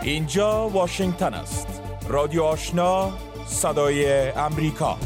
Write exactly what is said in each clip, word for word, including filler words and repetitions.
اینجا واشنگتن است. رادیو آشنا، صدای امریکا.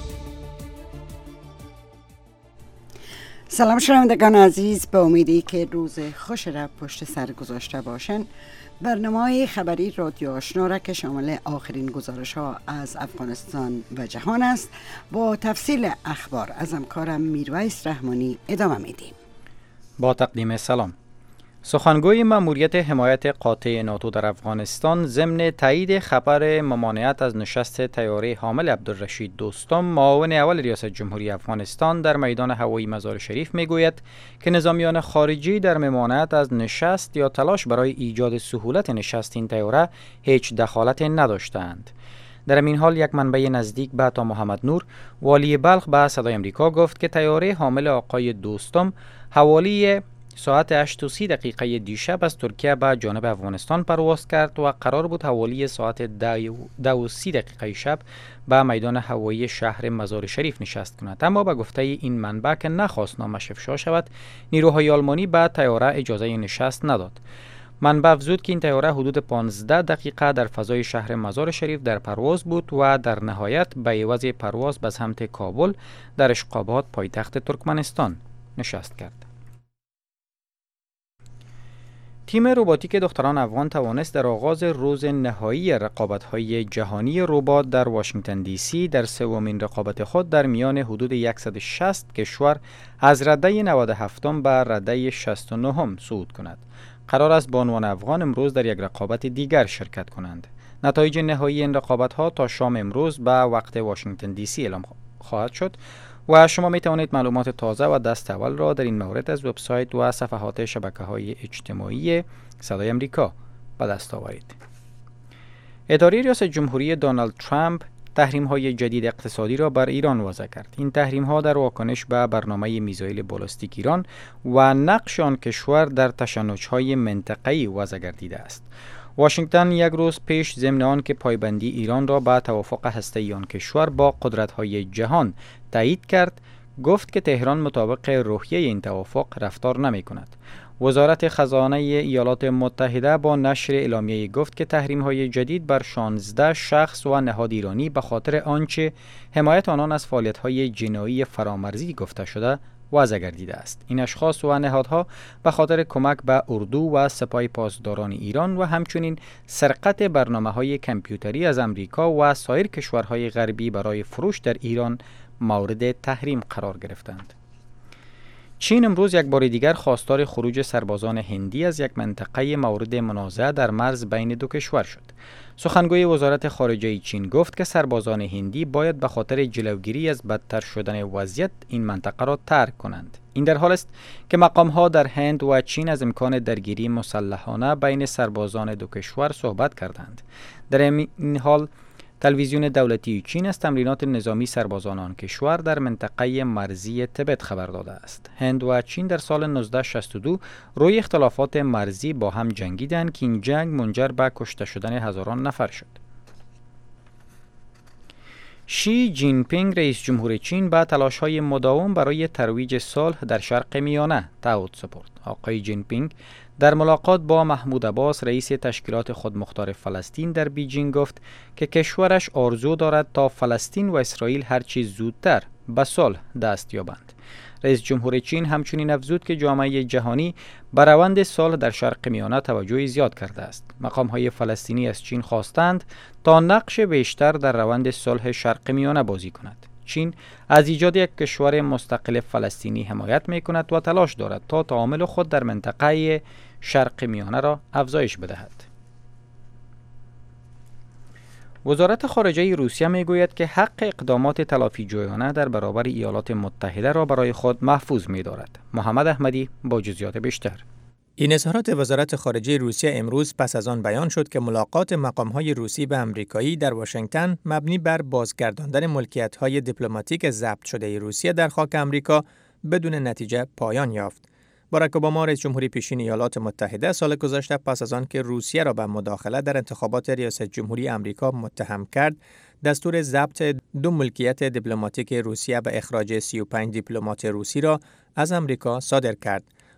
سلام شنوندگان عزیز، به امیدی که روز خوش را پشت سر گذاشته باشن. برنامه خبری رادیو آشنا را که شامل آخرین گزارش ها از افغانستان و جهان است با تفصیل اخبار از همکارم میرویس رحمانی ادامه میدیم. با تقدیم سلام. سخنگوی مأموریت حمایت قاطع ناتو در افغانستان ضمن تایید خبر ممانعت از نشست طیاره حامل عبدالرشید دوستم، معاون اول ریاست جمهوری افغانستان در میدان هوایی مزار شریف میگوید که نظامیان خارجی در ممانعت از نشست یا تلاش برای ایجاد سهولت نشست این طیاره هیچ دخالت نداشتند. در این حال یک منبع نزدیک به عطا محمد نور، والی بلخ، به صدای امریکا گفت که طیاره حامل آقای دوستم حوالی ساعت هشت و سی دقیقه دیشب از ترکیه به جانب افغانستان پرواز کرد و قرار بود حوالی ساعت ده و سی دقیقه شب به میدان هوایی شهر مزار شریف نشست کند، اما به گفته این منبع که نخواست نامش افشا شود، نیروهای آلمانی به طیاره اجازه نشست نداد. منبع افزود که این طیاره حدود پانزده دقیقه در فضای شهر مزار شریف در پرواز بود و در نهایت به عوض پرواز به سمت کابل در اشقاباد پایتخت ترکمنستان نشست کرد. تیم روباتیک دختران افغان توانست در آغاز روز نهایی رقابت‌های جهانی ربات در واشنگتن دی سی در سومین رقابت خود در میان حدود صد و شصت کشور از رده نود و هفت به رده شصت و نه صعود کند. قرار است بانوان افغان امروز در یک رقابت دیگر شرکت کنند. نتایج نهایی این رقابت‌ها تا شام امروز به وقت واشنگتن دی سی اعلام خواهد شد و شما می توانید معلومات تازه و دست اول را در این مورد از وبسایت و صفحات شبکه‌های اجتماعی صدای امریکا به دست آورید. اداره ریاست جمهوری دونالد ترامپ تحریم‌های جدید اقتصادی را بر ایران وضع کرد. این تحریم‌ها در واکنش به برنامه میزایل بالستیک ایران و نقش آن کشور در تشنج‌های منطقه‌ای وضع گردیده است. واشنگتن یک روز پیش ضمن آن که پایبندی ایران را به توافق هسته‌ای آن کشور با قدرت‌های جهان تایید کرد، گفت که تهران مطابق روحیه این توافق رفتار نمی‌کند. وزارت خزانه ایالات متحده با نشر اعلامیه گفت که تحریم‌های جدید بر شانزده شخص و نهاد ایرانی به خاطر آنچه حمایت آنان از فعالیت‌های جنایی فرامرزی گفته شده وضع گردیده است. این اشخاص و نهادها به خاطر کمک به اردو و سپاه پاسداران ایران و همچنین سرقت برنامه‌های کامپیوتری از امریکا و سایر کشورهای غربی برای فروش در ایران مورد تحریم قرار گرفتند. چین امروز یک بار دیگر خواستار خروج سربازان هندی از یک منطقه مورد منازعه در مرز بین دو کشور شد. سخنگوی وزارت خارجه چین گفت که سربازان هندی باید به خاطر جلوگیری از بدتر شدن وضعیت این منطقه را ترک کنند. این در حال است که مقام‌ها در هند و چین از امکان درگیری مسلحانه بین سربازان دو کشور صحبت کردند. در این حال تلویزیون دولتی چین از تمرینات نظامی سربازان آن کشور در منطقه مرزی تبت خبر داده است. هند و چین در سال نوزده شصت و دو روی اختلافات مرزی با هم جنگیدند که این جنگ منجر به کشته شدن هزاران نفر شد. شی جین پینگ رئیس جمهور چین به تلاش‌های مداوم برای ترویج صلح در شرق میانه تعهد سپرد. آقای جین پینگ در ملاقات با محمود عباس رئیس تشکیلات خودمختار فلسطین در بیجینگ گفت که کشورش آرزو دارد تا فلسطین و اسرائیل هرچی زودتر به صلح دست یابند. رئیس جمهور چین همچنین افزود که جامعه جهانی به روند صلح در شرق میانه توجه زیاد کرده است. مقام‌های فلسطینی از چین خواستند تا نقش بیشتر در روند صلح شرق میانه بازی کند. چین از ایجاد یک کشور مستقل فلسطینی حمایت می‌کند و تلاش دارد تا تعامل خود در منطقه شرق میانه را افزایش بدهد. وزارت خارجه روسیه میگوید که حق اقدامات تلافی جویانه در برابر ایالات متحده را برای خود محفوظ می‌دارد. محمد احمدی با جزئیات بیشتر. این اظهارات وزارت خارجه روسیه امروز پس از آن بیان شد که ملاقات مقام‌های روسی و آمریکایی در واشنگتن مبنی بر بازگرداندن ملکیت‌های دیپلماتیک ضبط شده روسیه در خاک آمریکا بدون نتیجه پایان یافت. باراک اوباما رئیس جمهوری پیشین ایالات متحده سال گذشته پس از آن که روسیه را به مداخله در انتخابات ریاست جمهوری آمریکا متهم کرد، دستور ضبط دو ملکیت دیپلماتیک روسیه و اخراج سی و پنج دیپلمات روسی را از آمریکا صادر کرد.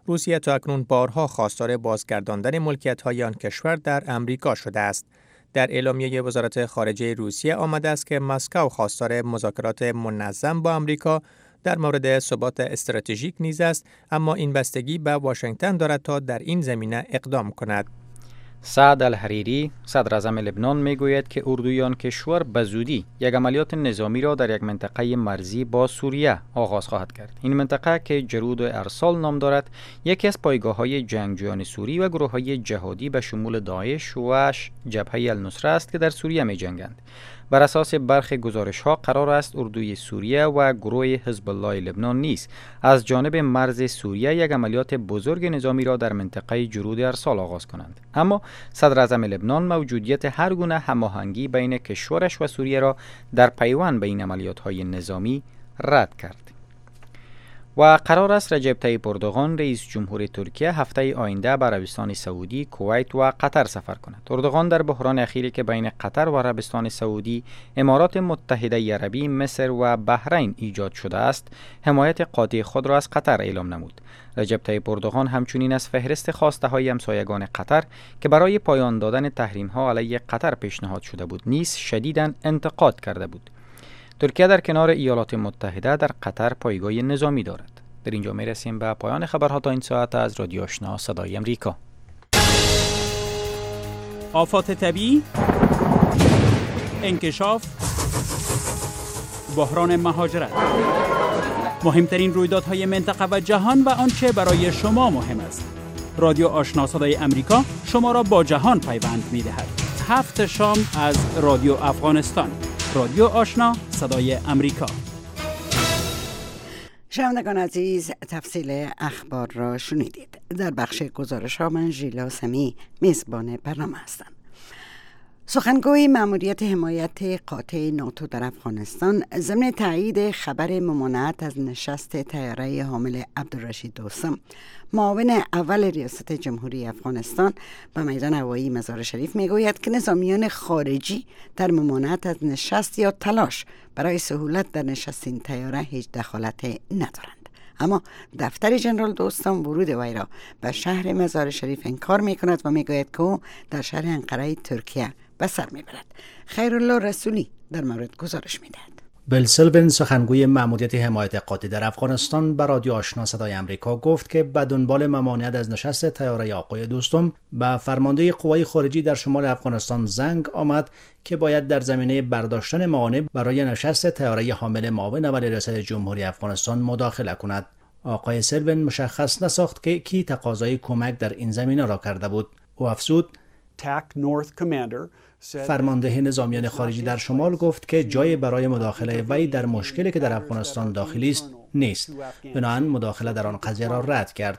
روسیه تا اکنون بارها خواستار بازگرداندن ملکیت‌های آن کشور در امریکا شده است. در اعلامیه وزارت خارجه روسیه آمده است که مسکو خواستار مذاکرات منظم با امریکا در مورد ثبات استراتژیک نیز است، اما این بستگی به واشنگتن دارد تا در این زمینه اقدام کند. سعد الحریری، صدر اعظم لبنان، میگوید که اردوی آن کشور به زودی یک عملیات نظامی را در یک منطقه مرزی با سوریه آغاز خواهد کرد. این منطقه که جرود ارسال نام دارد، یکی از پایگاه‌های جنگجویان سوری و گروه‌های جهادی به شمول داعش و جبهه النصره است که در سوریه می‌جنگند. بر اساس برخی گزارش‌ها قرار است اردوی سوریه و گروه حزب الله لبنان نیز از جانب مرز سوریه یک عملیات بزرگ نظامی را در منطقه جرود ارسال آغاز کنند. اما صدر اعظم لبنان موجودیت هر گونه هماهنگی بین کشورش و سوریه را در پیوند به این عملیات‌های نظامی رد کرد. و قرار است رجب طیب اردوغان رئیس جمهور ترکیه هفته آینده به عربستان سعودی، کویت و قطر سفر کند. اردوغان در بحران اخیری که بین قطر و عربستان سعودی، امارات متحده عربی، مصر و بحرین ایجاد شده است، حمایت قاطع خود را از قطر اعلام نمود. رجب طیب اردوغان همچنین از فهرست خواسته های همسایگان قطر که برای پایان دادن تحریم ها علیه قطر پیشنهاد شده بود نیز شدیداً انتقاد کرده بود. ترکیه در کنار ایالات متحده در قطر پایگاه نظامی دارد. در اینجا می رسیم به پایان خبرها تا این ساعت از رادیو آشنا صدای امریکا. آفات طبیعی، انکشاف، بحران مهاجرت، مهمترین رویدادهای منطقه و جهان و آنچه برای شما مهم است. رادیو آشنا صدای امریکا شما را با جهان پیوند می دهد. هفت شام از رادیو افغانستان. رادیو آشنا صدای امریکا. شنوندگان عزیز، تفصیل اخبار را شنیدید. در بخش گزارش ها من ژیلا سمی میزبان برنامه هستم. سخنگوی مأموریت حمایت قاطع ناتو در افغانستان ضمن تایید خبر ممانعت از نشست طیاره حامل عبدالرشید دوستم، معاون اول ریاست جمهوری افغانستان به میدان هوایی مزار شریف میگوید که نظامیان خارجی در ممانعت از نشست یا تلاش برای سهولت در نشست این طیاره هیچ دخالت ندارند. اما دفتر جنرال دوستم ورود وی را به شهر مزار شریف انکار میکند و میگوید که او در شهر انقره ترکیه به سر میبرد. خیرالله رسولی در مورد گزارش میدهد. بیل سیلون، سخنگوی مأموریت حمایت قاطع در افغانستان، به رادیو آشنا صدای امریکا گفت که به دنبال ممانعت از نشست طیاره آقای دوستم به فرمانده قوای خارجی در شمال افغانستان زنگ آمد که باید در زمینه برداشتن موانع برای نشست طیاره حامل معاون اول ریاست جمهوری افغانستان مداخله کند. آقای سیلون مشخص نساخت که کی تقاضای کمک در این زمینه را کرده بود. او افزود: فرمانده نظامیان خارجی در شمال گفت که جای برای مداخله وی در مشکلی که در افغانستان داخلی است نیست، بنابراین مداخله در آن قضیه را رد کرد.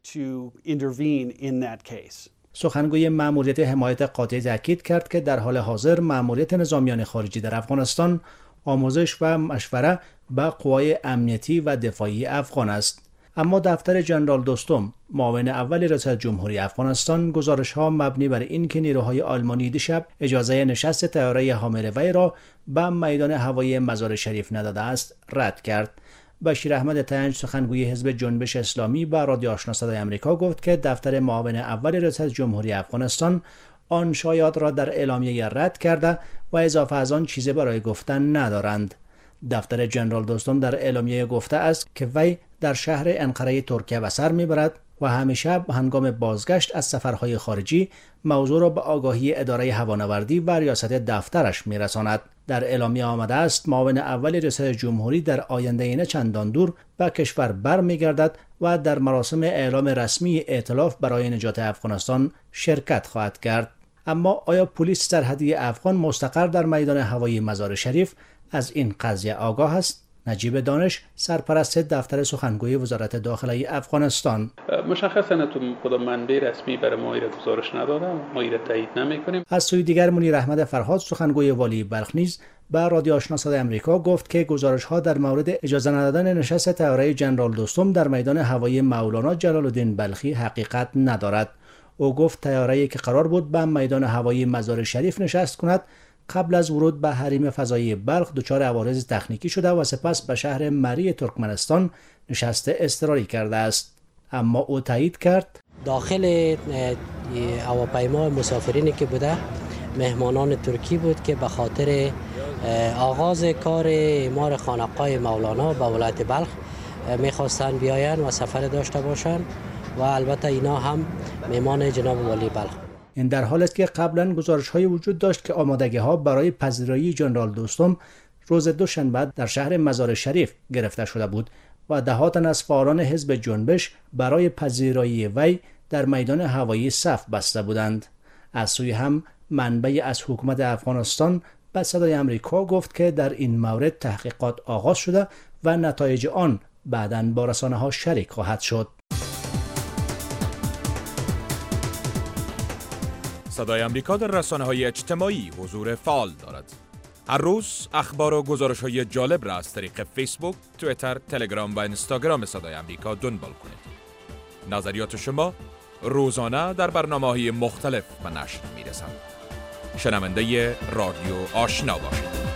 سخنگوی مأموریت حمایت قاطع تاکید کرد که در حال حاضر مأموریت نظامیان خارجی در افغانستان آموزش و مشوره به قوای امنیتی و دفاعی افغان است. اما دفتر جنرال دوستم، معاون اول ریاست جمهوری افغانستان، گزارش‌ها مبنی بر این که نیروهای آلمانی دیشب اجازه نشست طیاره حامل وی را به میدان هوایی مزار شریف نداده است، رد کرد. بشیر احمد تنج، سخنگوی حزب جنبش اسلامی، به رادیو آشنا صدای امریکا گفت که دفتر معاون اول ریاست جمهوری افغانستان آن شایعات را در اعلامیه رد کرده و اضافه از آن چیزی برای گفتن ندارند. دفتر جنرال دوستم در اعلامیه گفته است که وی در شهر انقره ترکیه به سر میبرد و همیشه هنگام بازگشت از سفرهای خارجی موضوع را به آگاهی اداره هوانوردی و ریاست دفترش میرساند. در اعلامیه آمده است معاون اول ریاست جمهوری در آینده نه چندان دور به کشور برمیگردد و در مراسم اعلام رسمی ائتلاف برای نجات افغانستان شرکت خواهد کرد. اما آیا پلیس سرحدی افغان مستقر در میدان هوایی مزار شریف از این قضیه آگاه است؟ نجیب دانش، سرپرست دفتر سخنگوی وزارت داخلی افغانستان: مشخصاً تو کدام منبع رسمی برای ما ایره گزارش ندادم، ما ایره تایید نمی‌کنیم. از سوی دیگر منیر احمد فرهاد، سخنگوی والی بلخ نیز به رادیو آشنا صدای امریکا گفت که گزارش‌ها در مورد اجازه ندادن نشست طیاره جنرال دوستم در میدان هوایی مولانا جلال الدین بلخی حقیقت ندارد. او گفت طیاره‌ای که قرار بود به میدان هوایی مزار شریف نشست کند، قبل از ورود به حریم فضایی بلخ دچار عوارض تکنیکی شده و سپس به شهر مری ترکمنستان نشست اضطراری کرده است. اما او تایید کرد داخل هواپیما مسافرینی که بوده مهمانان ترکی بود که به خاطر آغاز کار اعمار خانقاه مولانا به ولایت بلخ میخواستن بیاین و سفر داشته باشن و البته اینا هم مهمان جناب والی بلخ. این در حالی است که قبلا گزارش‌های وجود داشت که آمادگی‌ها برای پذیرایی جنرال دوستم روز دوشنبه در شهر مزار شریف گرفته شده بود و دهات از فعالان حزب جنبش برای پذیرایی وی در میدان هوایی صف بسته بودند. از سوی هم منبعی از حکومت افغانستان به صدای امریکا گفت که در این مورد تحقیقات آغاز شده و نتایج آن بعداً با رسانه‌ها شریک خواهد شد. صدای امریکا در رسانه‌های اجتماعی حضور فعال دارد. هر روز اخبار و گزارش‌های جالب را از طریق فیسبوک، توییتر، تلگرام و اینستاگرام صدای امریکا دنبال کنید. نظریات شما روزانه در برنامه‌های مختلف به نشر می‌رسند. شنونده رادیو آشنا باشید.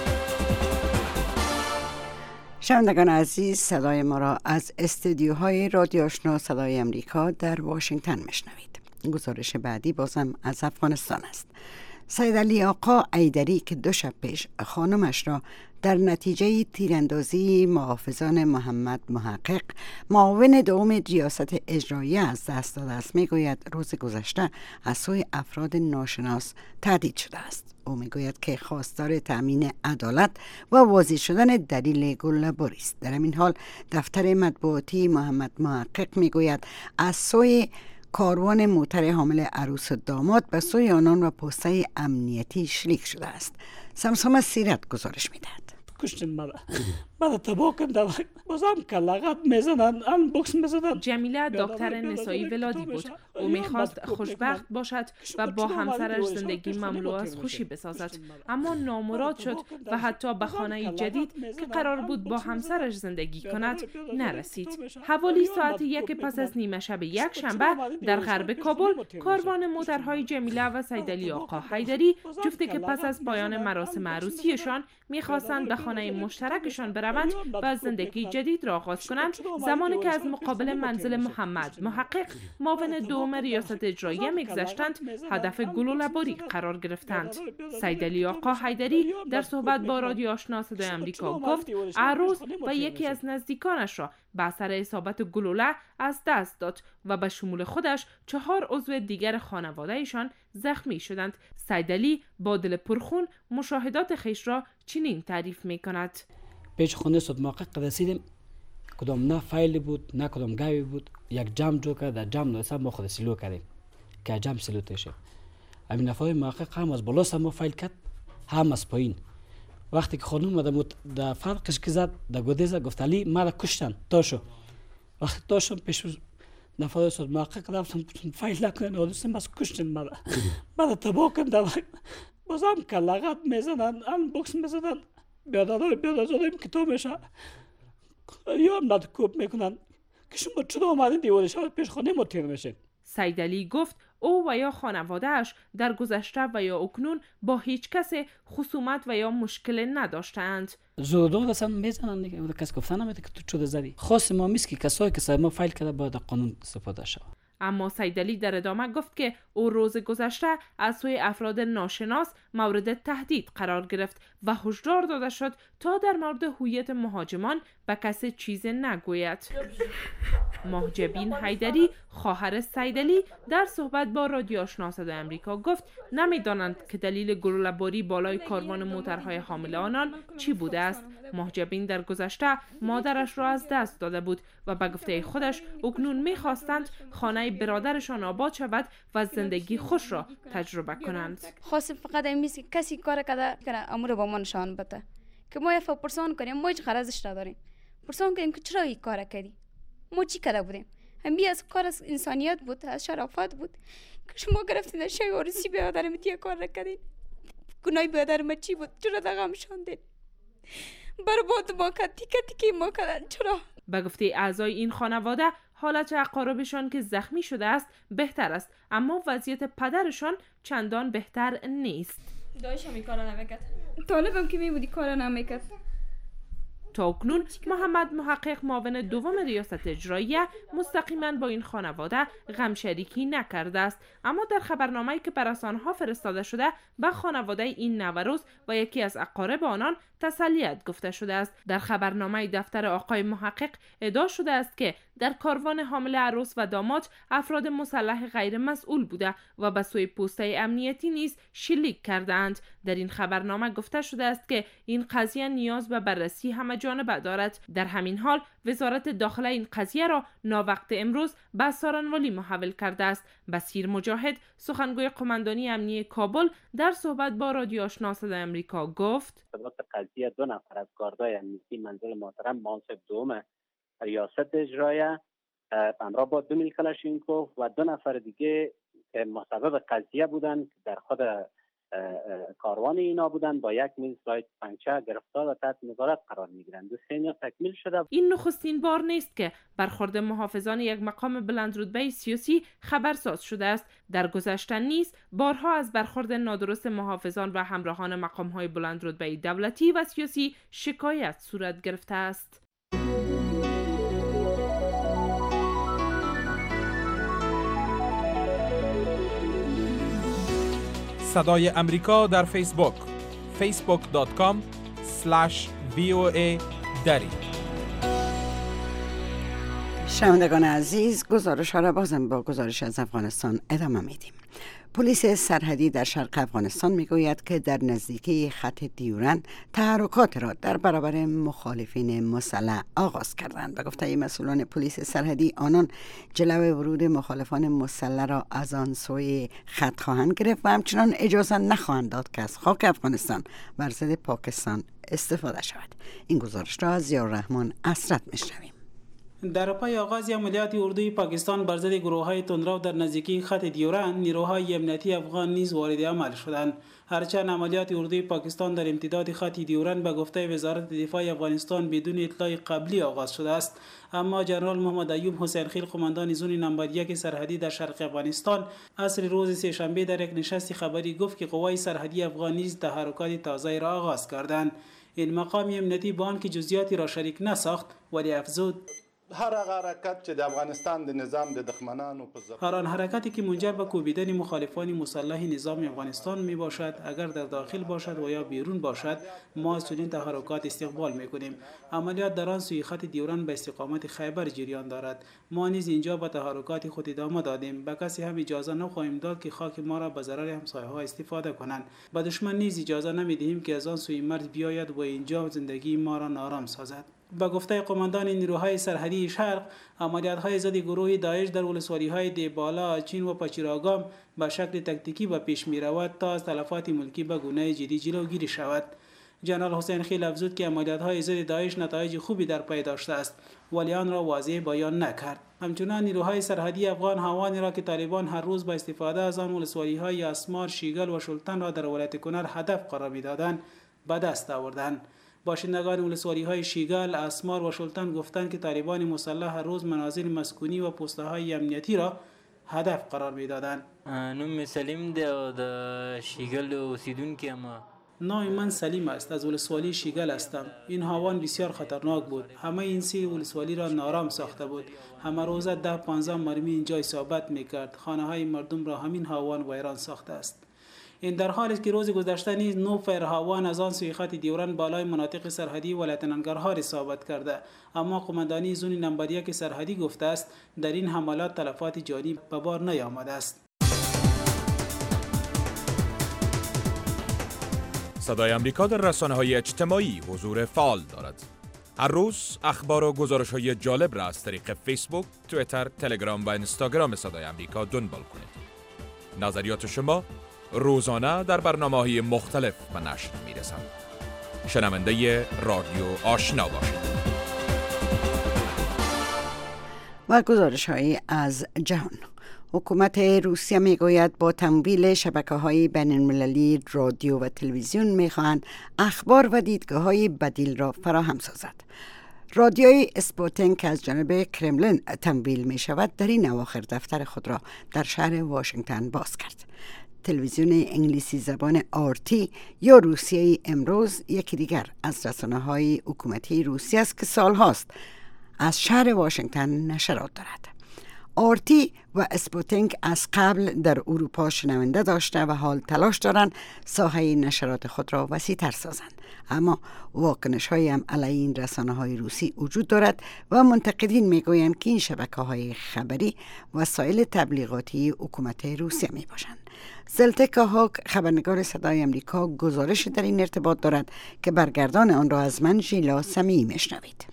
شنوندگان عزیز، صدای ما را از استودیوهای رادیو آشنا صدای امریکا در واشنگتن میشنوید. گزارش بعدی بازم از افغانستان است. سید علی آقا حیدری که دو شب پیش خانمش را در نتیجه تیراندازی محافظان محمد محقق معاون دوم ریاست اجراییه از دست داده است، میگوید روز گذشته از سوی افراد ناشناس تهدید شده است. او میگوید که خواستار تأمین عدالت و واضح شدن دلیل گل‌لبری است. در این حال دفتر مطبوعاتی محمد محقق میگوید از سوی کاروان موتر حامل عروس و داماد به سوی آنان و پست‌های امنیتی شلیک شده است. سمسام سیرت گزارش میدهد. کشتن مرا مرا تباه کردن، بازم کلاغت میزنن، ان بوکس میزنن. جمیله دکتر نسایی ولادی بود. او میخواست خوشبخت باشد و با همسرش زندگی مملو از خوشی بسازد، اما نامراد شد و حتی به خانه جدید که قرار بود با همسرش زندگی کند نرسید. حوالی ساعت یک پس از نیمه شب یک شنبه در غرب کابل کاروان موترهای جمیله و سید علی آقا حیدری، جفتی که پس از پایان مراسم عروسیشان میخواستند به خانه مشترکشان بروند و از زندگی جدید را آغاز کنند، زمانی که از مقابل منزل محمد محقق معاون دوم ریاست اجراییه میگذشتند هدف گلوله‌باری قرار گرفتند. سید علی آقا حیدری در صحبت با رادیو آشنا صدای امریکا گفت عروس و یکی از نزدیکانش را به اثر اصابت گلوله از دست داد و به شمول خودش چهار عضو دیگر خانواده‌شان زخمی شدند. سید علی با دل پرخون مشاهدات خویش را چنین تعریف می‌کند. پیش خانه صد محقق رسیدیم، کدام نه فایلی بود نه کدام گاوی بود، یک جام جو کرد، در جام نویسم ما خود سیلو کردیم که جام سیلو تشه. همین نفای محقق هم از بالا ما فایل کرد هم از پایین. وقتی که خانم مدام در فرقش که زد در گودیزه گفت علی مرا کشتن تاشو. وقتی تاشم پیش نفای صد محقق رفتم فایل نکنن و دوستم بس کشتن مرا مرا تباه کردن، بازم کلاغت میزنن، ان بوکس میزنن، بیادرهای بیادرزادیم که تو میشه یا هم ندکوب میکنن که شما چرا آمدین دیوار شهر پیش خانه ما تیر میشین. سید علی گفت او و یا خانواده‌اش در گذشته و یا اکنون با هیچ کس خصومت و یا مشکل نداشتند. زودو دستن میزنن دیگه، اون کس گفتن نمیده که تو چوده زدی. خاص ما میست که کسایی که سر ما فایل کرده باید قانون استفاده شود. اما سید علی در ادامه گفت که او روز گذشته از سوی افراد ناشناس مورد تهدید قرار گرفت و هشدار داده شد تا در مورد هویت مهاجمان به کسی چیز نگوید. مهجبین حیدری خواهر سید علی در صحبت با رادیو آشنا صدای امریکا گفت نمیدانند که دلیل گلوله‌باری بالای کاروان موترهای حامل آنان چی بوده است. مهجبین در گذشته مادرش را از دست داده بود و به گفته خودش اکنون می‌خواستند خانه برادرشان آباد شود و زندگی خوش را تجربه کنند. خاص فقط امیست که کسی کار کرده کنه امور با ما نشان بده که ما یه پرسان کنیم، ما هیچ غرضش نداریم. پرسان کنیم که چرا این کار کردی، ما چی کرده بودیم. همین از کار از انسانیت بود، از شرافت بود که شما گرفتین شای عروسی برادرم تیه کار کردین. گناه برادرم چی بود، چرا دغم شاندین، برباد ما کرد، تیکه تیکه ما کردن چرا. به گفته اعضای این خانواده حالت اقاربشان که زخمی شده است بهتر است، اما وضعیت پدرشان چندان بهتر نیست. دایشم این کارا نمیکرد، طالبم که میبودی کارا نمیکرد، تا اکنون محمد محقق معاون دوم ریاست اجراییه مستقیما با این خانواده غم شریکی نکرده است، اما در خبرنامه‌ای که به رسانه‌ها فرستاده شده به خانواده این نوروز و یکی از اقارب آنان تسلیت گفته شده است. در خبرنامه دفتر آقای محقق ادعا شده است که در کاروان حامل عروس و داماد افراد مسلح غیر مسئول بوده و به سوی پوسته امنیتی نیز شلیک کردند. در این خبرنامه گفته شده است که این قضیه نیاز به بررسی همه جانبه دارد. در همین حال وزارت داخله این قضیه را ناوقت امروز به سارنوالی محول کرده است. بصیر مجاهد سخنگوی قماندانی امنیتی کابل در صحبت با رادیو آشنا صدای آمریکا گفت: قضیه دو نفر از گاردای امنیتی منزل محترم منصب دوم ریاست اجرایه همراه با دو میل کلاشینکوف و دو نفر دیگه که مسبب قضیه بودند در خود کاروان اینا بودند با یک میل سلاید پنچه گرفتار و تحت نظارت قرار میگیرند. دو سینیا تکمیل شده. این نخستین بار نیست که برخورد محافظان یک مقام بلندرتبه سیاسی خبرساز شده است. در گذشته نیز بارها از برخورد نادرست محافظان و همراهان مقام‌های بلندرتبه دولتی و سیاسی شکایت صورت گرفته است. صدای امریکا در فیسبوک فیسبوک دات کام اسلش وی او ای دری. شنوندگان عزیز، گزارش ها را بازم با گزارش از افغانستان ادامه میدیم. پلیس سرحدی در شرق افغانستان میگوید که در نزدیکی خط دیورن تحرکات را در برابر مخالفین مسلح آغاز کردند. به گفته مسئولان پلیس سرحدی، آنان جلو ورود مخالفان مسلح را از آن سوی خط خواهند گرفت و همچنان اجازه نخواهند داد که از خاک افغانستان بر ضد پاکستان استفاده شود. این گزارش را از ضیاءالرحمن اسرت میشنویم. در پای آغاز عملیات اردوی پاکستان بر ضد گروه‌های تندرو در نزدیکی خط دیورن، نیروهای امنیتی افغان نیز وارد عمل شدند. هرچند عملیات اردوی پاکستان در امتداد خط دیورن به گفته وزارت دفاع افغانستان بدون اطلاع قبلی آغاز شده است، اما جنرال محمد ایوب حسین خیل قماندان زون نمبر یک سرحدی در شرق افغانستان عصر روز سه‌شنبه در یک نشست خبری گفت که قوای سرحدی افغان نیز تحرکات تازه را آغاز کردند. این مقام امنیتی با آنکه جزئیاتی را شریک نساخت ولی افزود هر حرکت چې د افغانستان د نظام د دښمنانو په ضد هر آن حرکتی که منجر به کوبیدن مخالفان مسلح نظام افغانستان می باشد، اگر در داخل باشد و یا بیرون باشد، ما از چنین تحرکات استقبال می کنیم. عملیات در آن سوی خط دیورن به استقامت خیبر جریان دارد. ما نیز اینجا به تحرکات خود ادامه دادیم. به کسی هم اجازه نخواهیم داد که خاک ما را به ضرر همسایه‌ها استفاده کنند. به دشمن نیز اجازه نمیدهیم که از آن سوی مرز بیاید و اینجا زندگی ما را نارام سازد. با گفته قماندان نیروهای سرحدی شرق، عملیات‌های ضد گروه داعش در ولسوالی‌های دیبالا، چین و پچیراگام به شکل تکتیکی به پیش می‌رود تا از تلفات ملکی به گونه جدی جلوگیری شود. جنرال حسین خیل افزود که عملیات‌های ضد داعش نتایج خوبی در پی داشته است، ولی آن را واضح بیان نکرد. همچنان نیروهای سرحدی افغان هوانی را که طالبان هر روز با استفاده از آن ولسوالی‌های اسمار، شیگل و شلتن را در ولایت کنر هدف قرار می‌دادند، به دست آوردند. باشندگان ولسوالی‌های شیگل، اسمار و شلتن گفتند که طالبان مسلح هر روز منازل مسکونی و پست‌های امنیتی را هدف قرار می‌دادند. نام سلیم ده د شیگل اوسیدونکو ما. نام من سلیم است، از ولسوالی شیگل هستم. این هاوان بسیار خطرناک بود. همه این سه ولسوالی را نارام ساخته بود. همه روز ده پانزده مرمی اینجا اصابت می‌کرد. خانه‌های مردم را همین هاوان ویران ساخته است. این در حالی است که روز گذشته نیز نو فرهاوان از آن سوی خط دیورن بالای مناطق سرحدی ولایت ننگرهار اصابت کرده، اما قماندانی زون نمبر یک سرحدی گفته است در این حملات تلفات جانی به بار نیامده است. صدای آمریکا در رسانه‌های اجتماعی حضور فعال دارد. هر روز اخبار و گزارش‌های جالب را از طریق فیسبوک، توییتر، تلگرام و اینستاگرام صدای آمریکا دنبال کنید. نظریات شما روزانه در برنامه‌های مختلف به نشر می‌رسند. شنونده رادیو آشنا باشید. و گزارش‌هایی از جهان. حکومت روسیه میگوید با تمویل شبکه‌های بین‌المللی رادیو و تلویزیون می‌خواهند اخبار و دیدگاه‌های بدیل را فراهم سازد. رادیوی اسپوتنیک که از جانب کرملین تمویل می شود در این اواخر دفتر خود را در شهر واشنگتن باز کرد. تلویزیون انگلیسی زبان آرتی یا روسیه امروز یکی دیگر از رسانه‌های حکومتی روسیه است که سالهاست از شهر واشنگتن نشرات دارد. آرتی و اسپوتنیک از قبل در اروپا شنونده داشته و حال تلاش دارند ساحه نشرات خود را وسیع‌تر سازند، اما واکنش های هم علیه این رسانه های روسی وجود دارد و منتقدین میگویند که این شبکه های خبری وسایل تبلیغاتی حکومت روسیه می باشند. زلتکا هاک، خبرنگار صدای امریکا، گزارش در این ارتباط دارد که برگردان آن را از من ژیلا سمیعی میشنوید.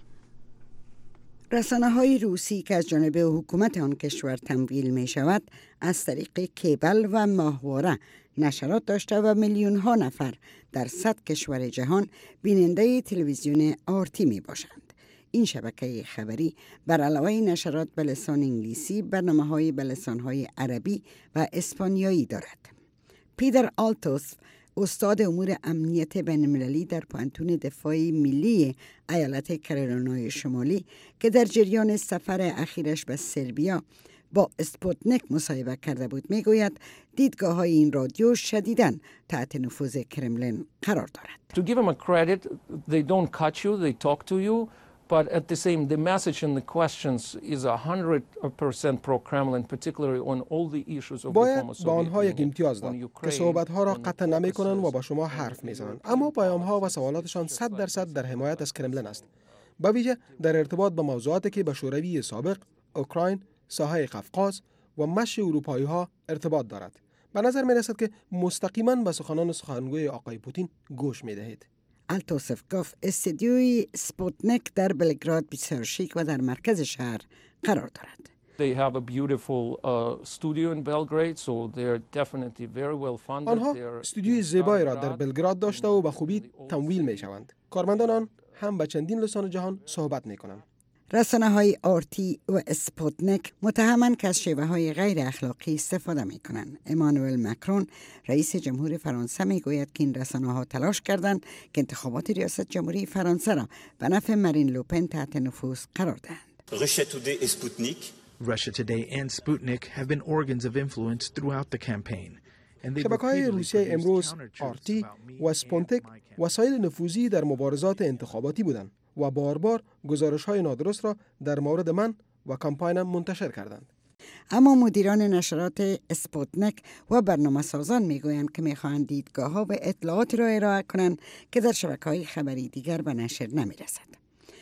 رسانه های روسی که از جانب حکومت آن کشور تمویل می شود از طریق کیبل و ماهواره نشرات داشته و میلیون ها نفر در صد کشور جهان بیننده تلویزیون آرتی می باشند. این شبکه خبری بر علاوه نشرات به لسان انگلیسی برنامه های به لسان های عربی و اسپانیایی دارد. پیتر آلتوس، استاد امور امنیت بین‌المللی در پانتون دفاع ملی ایالت کرولینای شمالی که در جریان سفر اخیرش به سربیا با اسپوتنیک مصاحبه کرده بود، میگوید دیدگاه های این رادیو شدیداً تحت نفوذ کرملین قرار دارد. To give them a credit, they don't cut you, they talk to you, but at the same, the message and the questions is one hundred percent pro-Kremlin, particularly on all the issues of the باید former با آنها Soviet یک امتیاز داد که صحبت‌ها را قطع نمی‌کنند و با شما حرف می‌زنند، اما پیام‌ها و سوالاتشان صد درصد در حمایت از کرملین است، به ویژه در ارتباط با موضوعاتی که به شوروی سابق، اوکراین، ساحه قفقاز و مشی اروپایی‌ها ارتباط دارد. به نظر می‌رسد که مستقیما به سخنان سخنگوی آقای پوتین گوش می‌دهید. التوسف گفت استدیوی سپوتنیک در بلگراد بسیار شیک و در مرکز شهر قرار دارد. They have a beautiful uh, studio in Belgrade, so they're definitely very well funded. آنها استودیوی زیبایی را در بلگراد داشته و به خوبی تمویل می‌شوند. کارمندان آن هم به چندین لسان جهان صحبت می‌کنند. رسانه های آرتی و اسپوتنیک متهمند که از شیوه های غیر اخلاقی استفاده می کنند. امانوئل مکرون رئیس جمهور فرانسه می گوید که این رسانه ها تلاش کردند که انتخابات ریاست جمهوری فرانسه را به نفع مارین لوپن تحت نفوذ قرار دهند. Russia Today and Sputnik Russia Today and Sputnik have been organs of influence throughout the campaign. شبکه‌های روسیه امروز آرتی و اسپوتنیک وسایل نفوذی در مبارزات انتخاباتی بودند و بار بار گزارش‌های نادرست را در مورد من و کمپاینم منتشر کردند. اما مدیران نشرات اسپوتنیک و برنامه سازان میگویند که میخواهند دیدگاه‌ها و اطلاعات را ارائه کنند که در شبکه‌های خبری دیگر به نشر نمی‌رسد.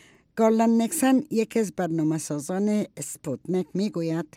گارلند نیکسن یکی از برنامه سازان اسپوتنیک میگوید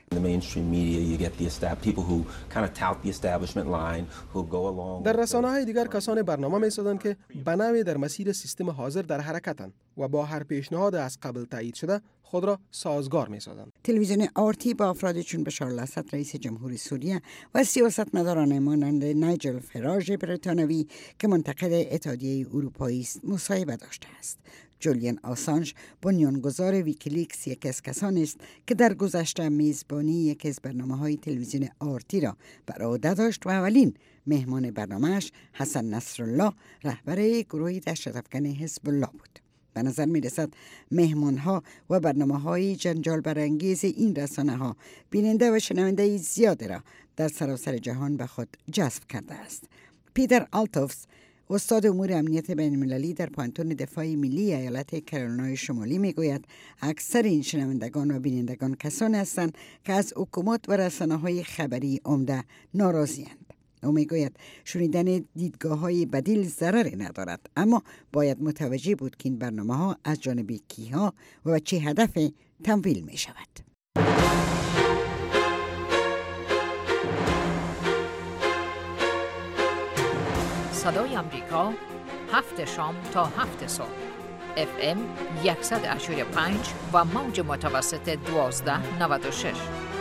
در رسانه‌های دیگر کسان برنامه می‌سازند که به نوعی در مسیر سیستم حاضر در حرکتند و با هر پیشنهاد از قبل تایید شده خود را سازگار می‌سازند. تلویزیون آرتی با افرادی چون بشار الاسد رئیس جمهوری سوریه و سیاستمداران مانند نایجل فراژ بریتانوی که منتقد اتحادیه اروپایی است مصاحبه داشته است. جولیان آسانژ بنیانگذار ویکیلیکس یکی از کسانی است که در گذشته میزبانی یکی از برنامه‌های تلویزیون آرتی را بر عهده داشت و اولین مهمان برنامه‌اش حسن نصرالله رهبر گروه دهشت‌افکن حزب الله بود. به نظر می‌رسد مهمان‌ها و برنامه‌های جنجال برانگیز این رسانه‌ها بیننده و شنونده زیادی را در سراسر جهان به خود جذب کرده است. پیتر آلتوفس، استاد امور امنیت بین‌المللی در پانتون دفاع ملی ایالت کرولینای شمالی میگوید اکثر این شنوندگان و بینندگان کسانی هستند که از حکومت و رسانه‌های خبری عمده ناراضی‌اند. او میگوید شنیدن دیدگاه‌های بدیل ضرری ندارد، اما باید متوجه بود که این برنامه‌ها از جانب کیها و چه هدف تمویل می‌شود. صدای امریکا هفت شام تا هفت صبح اف ام صد و هشتاد و پنج و موج متوسط دوازده نود و شش.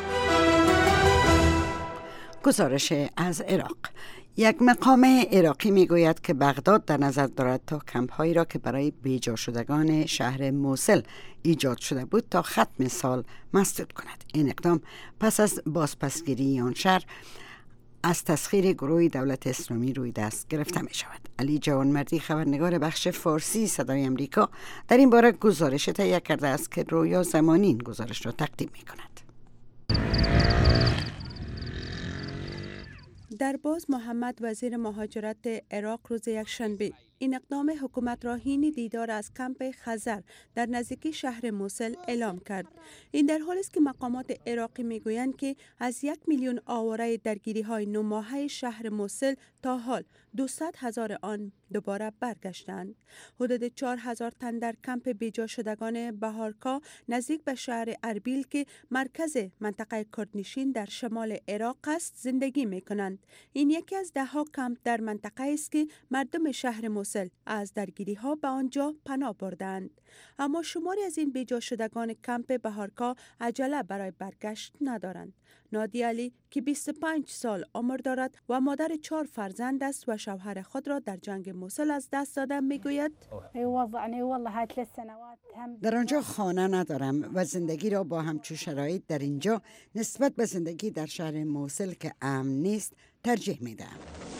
گزارش از عراق. یک مقام عراقی میگوید که بغداد در نظر دارد تا کمپ‌هایی را که برای بیجا شدگان شهر موصل ایجاد شده بود تا ختم سال مسدود کند. این اقدام پس از بازپسگیری آن شهر از تسخیر گروه دولت اسلامی روی دست گرفته می شود. علی جوانمردی، خبرنگار بخش فارسی صدای امریکا، در این باره گزارش تهیه کرده است که رویا زمانی این گزارش را تقدیم می کند. درباز محمد وزیر مهاجرت عراق روز یکشنبه این اقدام حکومت را حین دیدار از کمپ خزر در نزدیکی شهر موصل اعلام کرد. این در حالی است که مقامات عراقی میگویند که از یک میلیون آواره درگیری های نو ماهه شهر موصل تا حال دویست هزار آن دوباره برگشتند. حدود چهار هزار تن در کمپ بیجا شدگان بهارکا نزدیک به شهر اربیل که مرکز منطقه کردنشین در شمال عراق است زندگی می کنند. این یکی از ده ها کمپ در منطقه است که مردم شهر موصل از درگیری ها به آنجا پناه بردند. اما شماری از این بیجا شدگان کمپ بهارکا عجله برای برگشت ندارند. نادی علی که بیست و پنج سال عمر دارد و مادر چهار فرزند است و شوهر خود را در جنگ موصل از دست داده میگوید در آنجا خانه ندارم و زندگی را با همچون شرایط در اینجا نسبت به زندگی در شهر موصل که امن نیست ترجیح میدم.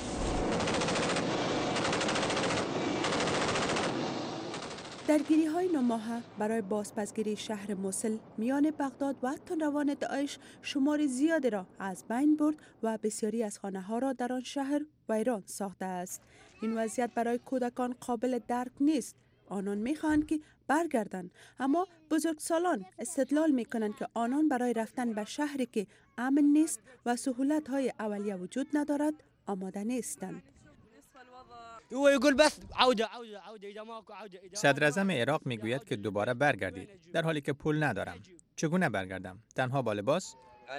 درگیری های نوماهه برای بازپسگیری شهر موصل میان بغداد و تندروان داعش شمار زیادی را از بین برد و بسیاری از خانه ها را در آن شهر ویران ساخته است. این وضعیت برای کودکان قابل درک نیست. آنان میخواهند که برگردند، اما بزرگسالان استدلال میکنند که آنان برای رفتن به شهری که امن نیست و سهولت های اولیه وجود ندارد آماده نیستند. صدر اعظم عراق میگوید که دوباره برگردید، در حالی که پول ندارم. چگونه برگردم؟ تنها با لباس؟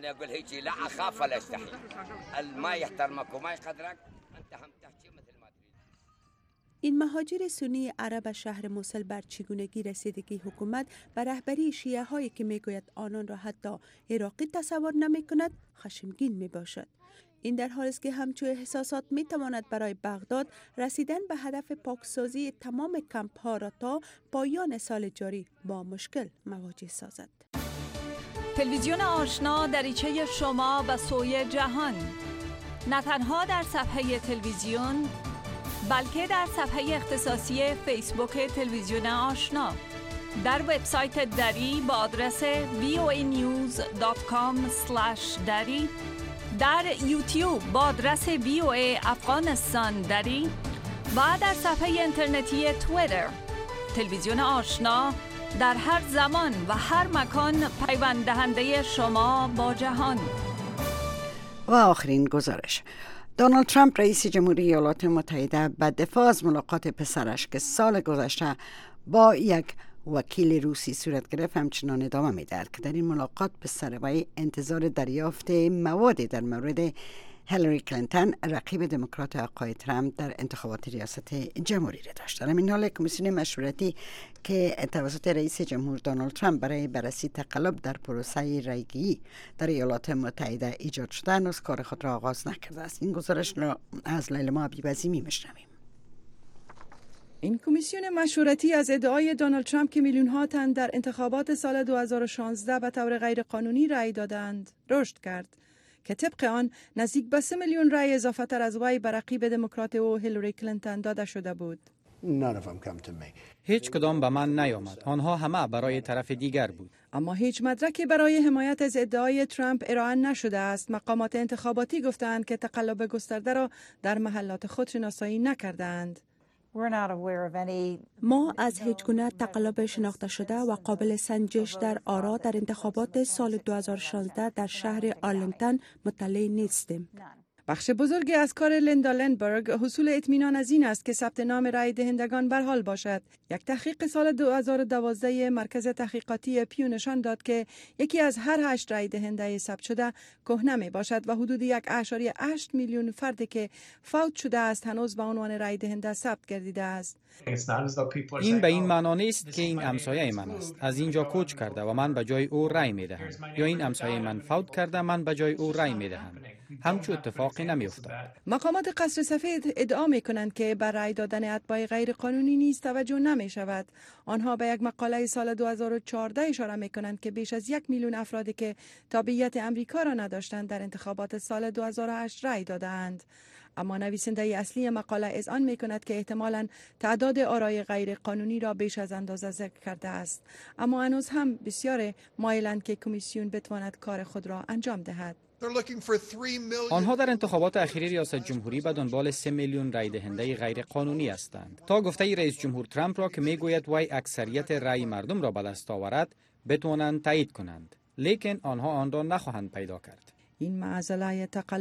این مهاجر سنی عرب شهر موصل بر چگونگی رسیدگی حکومت و رهبری شیعه هایی که میگوید آنان را حتی عراقی تصور نمی کند خشمگین می باشد. این در حالی است که همچون احساسات می تواند برای بغداد رسیدن به هدف پاکسازی تمام کمپ ها را تا پایان سال جاری با مشکل مواجه سازد. تلویزیون آشنا دریچه شما به سوی جهان، نه تنها در صفحه تلویزیون بلکه در صفحه اختصاصی فیسبوک تلویزیون آشنا، در وبسایت دری با آدرس وی او ای نیوز دات کام اسلش دری، در یوتیوب با آدرس وی او ای افغانستان دری و در صفحه اینترنتی توییتر. تلویزیون آشنا در هر زمان و هر مکان پیوند دهنده شما با جهان. و آخرین گزارش، دونالد ترامپ رئیس جمهوری ایالات متحده به دفاع از ملاقات پسرش که سال گذشته با یک وکیل روسی صورت گرفت همچنان ادامه می‌دهد که در این ملاقات پسر وی انتظار دریافت موادی در مورد هیلاری کلینتون رقیب دموکرات آقای ترامپ در انتخابات ریاست جمهوری را داشت. در این حال کمیسیون مشورتی که توسط رئیس جمهور دونالد ترامپ برای بررسی تقلب در پروسه رایگیری در ایالات متحده ایجاد شده هنوز کار خود را آغاز نکرده است. این گزارش را از لیلا عبیبزی می‌شنویم. این کمیسیون مشورتی از ادعای دونالد ترامپ که میلیون ها تن در انتخابات سال دو هزار و شانزده به طور غیرقانونی رأی دادند رشد کرد که طبق آن نزدیک به سه میلیون رأی اضافه تر از وی به رقیب دموکرات او هیلاری کلینتون داده شده بود. هیچ کدام به من نیامد. آنها همه برای طرف دیگر بود. اما هیچ مدرکی برای حمایت از ادعای ترامپ ارائه نشده است. مقامات انتخاباتی گفتند که تقلب گسترده را در محلات خود شناسایی نکردند. ما از هیچ گونه تقلب شناخته شده و قابل سنجش در آرا در انتخابات سال دو هزار و شانزده در شهر آرلینگتون مطلع نیستیم. بخش بزرگی از کار لیندا لندبرگ حصول اطمینان از این است که ثبت نام رای دهندگان بر حال باشد. یک تحقیق سال دو هزار و دوازده مرکز تحقیقاتی پیو نشان داد که یکی از هر هشت رای دهنده ثبت شده کهنه می باشد و حدود یک اعشاریه هشت میلیون فردی که فوت شده است هنوز به عنوان رای دهنده ثبت گردیده است. این به این معنا نیست که این همسایه من است، از اینجا کوچ کرده و من به جای او رای می دهم، یا این همسایه من فوت کرده من به جای او رای می دهم. همچون اتفاقی نمی افتاد. مقامات قصر سفید ادعا می کنند که بر رای دادن اتباع غیر قانونی نیز توجه نمی شود. آنها به یک مقاله سال دو هزار و چهارده اشاره می کنند که بیش از یک میلیون افرادی که تابعیت امریکا را نداشتند در انتخابات سال دو هزار و هشت رای دادند. اما نویسنده اصلی مقاله اذعان می کند که احتمالاً تعداد آرای غیر قانونی را بیش از اندازه ذکر کرده است. اما هنوز هم بسیار مایلند که کمیسیون بتواند کار خود را انجام دهد. آنها در انتخابات اخیر ریاست جمهوری به دنبال سه میلیون رای دهنده غیر قانونی هستند. تا گفته رئیس جمهور ترامپ را که میگوید وی اکثریت رای مردم را به دست آورد بتوانند تایید کنند، لیکن آنها آن را نخواهند پیدا کرد. این معضله